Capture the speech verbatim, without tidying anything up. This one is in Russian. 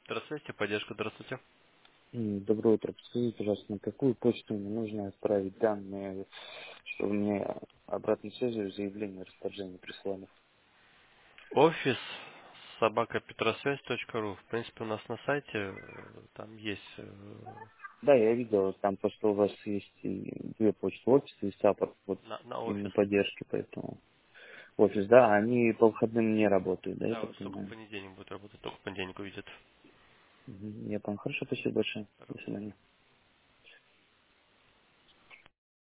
Здравствуйте, поддержка, здравствуйте. М, Доброе утро. Подскажите, пожалуйста, на какую почту мне нужно отправить данные, чтобы мне обратной связью заявление о расторжении прислали? Офис собака петросвязь точка ру. В принципе, у нас на сайте э, там есть э, Да, я видел, там просто у вас есть и две почты, офис и саппорт, вот на, на именно офис. поддержки, поэтому офис, да, они по выходным не работают, да, я Да, так вот только в понимаю? понедельник будет работать, только в понедельник увидят. Мгм. Я понял. Хорошо, спасибо большое. До Пожалуйста. свидания.